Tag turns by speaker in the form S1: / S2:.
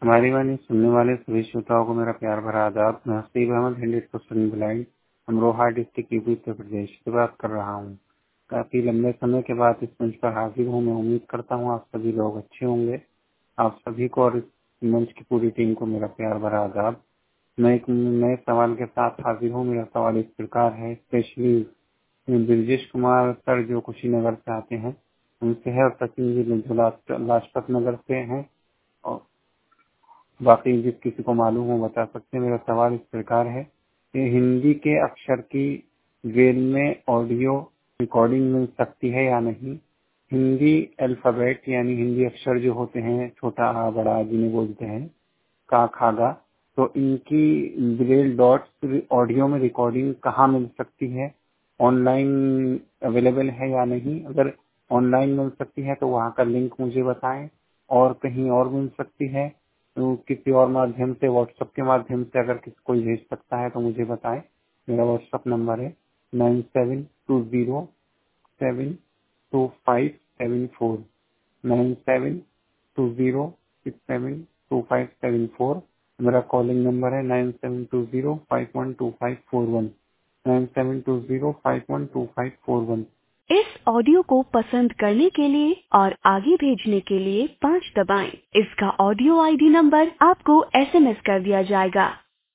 S1: हमारी वाणी सुनने वाले सभी श्रोताओं को मेरा प्यार भरा आदाब। मैं Haseeb Ahmed 100% blind Amroha district UP Uttar Pradesh से बात कर रहा हूँ। काफी लंबे समय के बाद इस मंच पर हाजिर हूँ। मैं उम्मीद करता हूँ आप सभी लोग अच्छे होंगे। आप सभी को और इस मंच की पूरी टीम को मेरा प्यार भरा आदाब। मैं एक नए सवाल के साथ हाजिर हूँ। मेरा सवाल इस प्रकार है, स्पेशली ब्रजेश कुमार सर जो कुशीनगर से आते हैं उनसे है, और सचिन जी जो लाजपत नगर से हैं, और बाकी जिस किसी को मालूम हो बता सकते हैं। मेरा सवाल इस प्रकार है कि हिंदी के अक्षर की वेल में ऑडियो रिकॉर्डिंग मिल सकती है या नहीं। हिंदी अल्फाबेट यानी हिंदी अक्षर जो होते हैं, छोटा आ बड़ा आ जिन्हें बोलते हैं, का खागा, तो इनकी ब्रेल डॉट्स ऑडियो में रिकॉर्डिंग कहाँ मिल सकती है, ऑनलाइन अवेलेबल है या नहीं। अगर ऑनलाइन मिल सकती है तो वहाँ का लिंक मुझे बताएं, और कहीं और मिल सकती है तो किसी और माध्यम से, व्हाट्सएप के माध्यम से अगर किसी कोई भेज सकता है तो मुझे बताएं। मेरा व्हाट्सएप नंबर है 9720725774, 9720672574। मेरा कॉलिंग नंबर है 9720512541, 9720512541। इस ऑडियो को पसंद करने के लिए और आगे भेजने के लिए 5 दबाएं। इसका ऑडियो आईडी नंबर आपको एसएमएस कर दिया जाएगा।